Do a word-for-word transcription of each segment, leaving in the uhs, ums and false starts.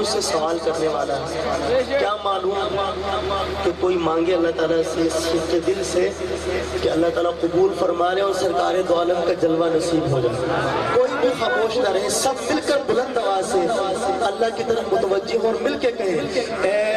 مجھ سے سوال کرنے والا ہے، کیا معلوم کہ کوئی مانگے اللہ تعالیٰ سے سچے دل سے کہ اللہ تعالیٰ قبول فرما رہے اور سرکار دو عالم کا جلوہ نصیب ہو جائے۔ کوئی بھی خاموش نہ رہے، سب مل کر بلند آواز سے اللہ کی طرف متوجہ اور مل کے کہیں اے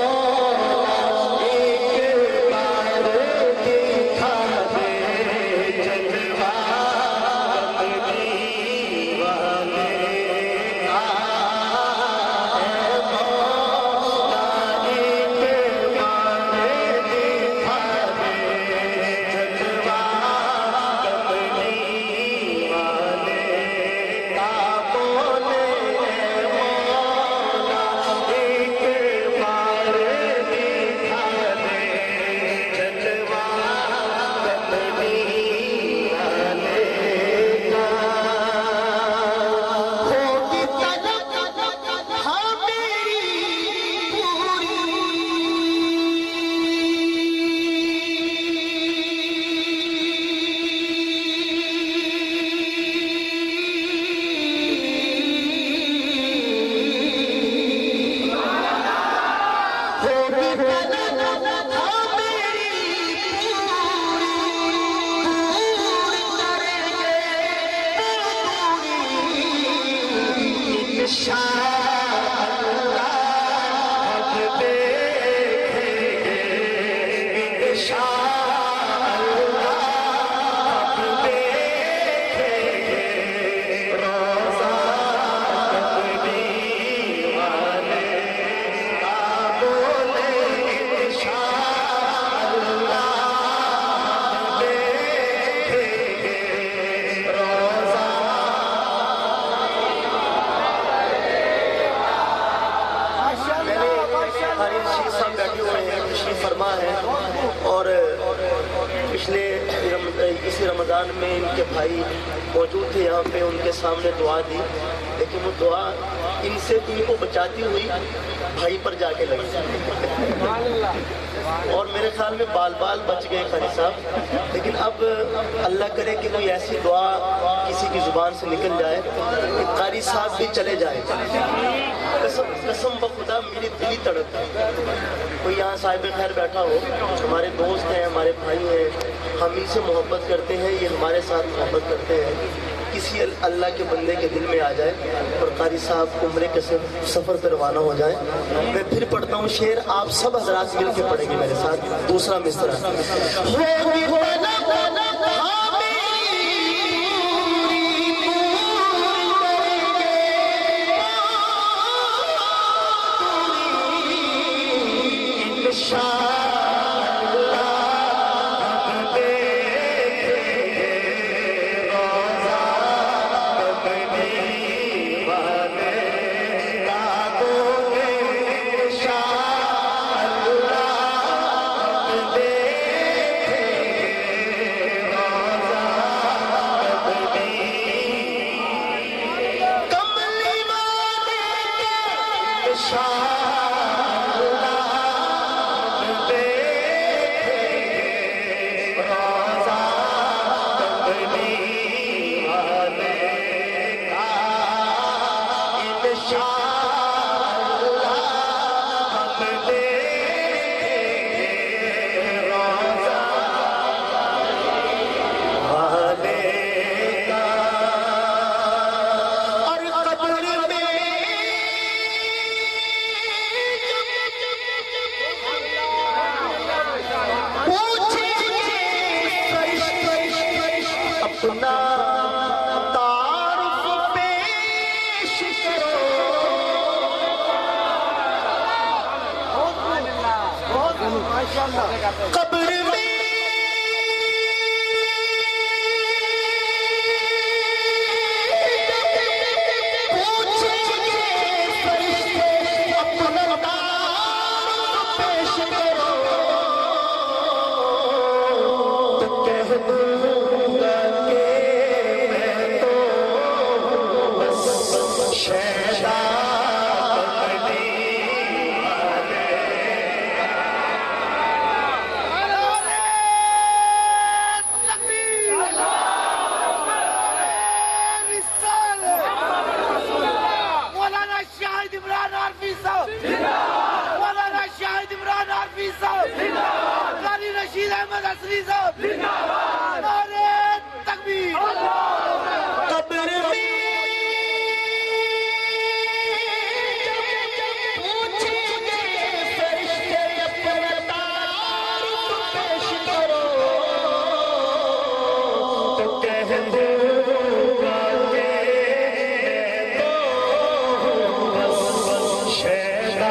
اسی رمضان میں ان کے بھائی موجود تھے یہاں پہ، ان کے سامنے دعا دی، لیکن وہ دعا ان سے ان کو بچاتی ہوئی بھائی پر جا کے لگی اور میرے خیال میں بال بال بچ گئے قاری صاحب۔ لیکن اب اللہ کرے کہ کوئی ایسی دعا کسی کی زبان سے نکل جائے کہ قاری صاحب بھی چلے جائے۔ قسم قسم بخدا میری دلی تڑپ ہے، کوئی یہاں صاحب خیر بیٹھا ہو، ہمارے دوست ہیں، ہمارے بھائی ہیں، ہم ان سے محبت کرتے ہیں، یہ ہمارے ساتھ محبت کرتے ہیں، کسی اللہ کے بندے کے دل میں آ جائے اور قاری صاحب عمرے کے سفر پہ روانہ ہو جائے۔ میں پھر پڑھتا ہوں شعر، آپ سب حضرات مل کے پڑھیں گے میرے ساتھ دوسرا مصرع۔ قبر میں साहब जिंदाबाद, नारे तकबीर। कब्र में पूछेंगे फरिश्ते अपना तारीफ पेश करो, तो कह दूंगा कि मैं तो शैदा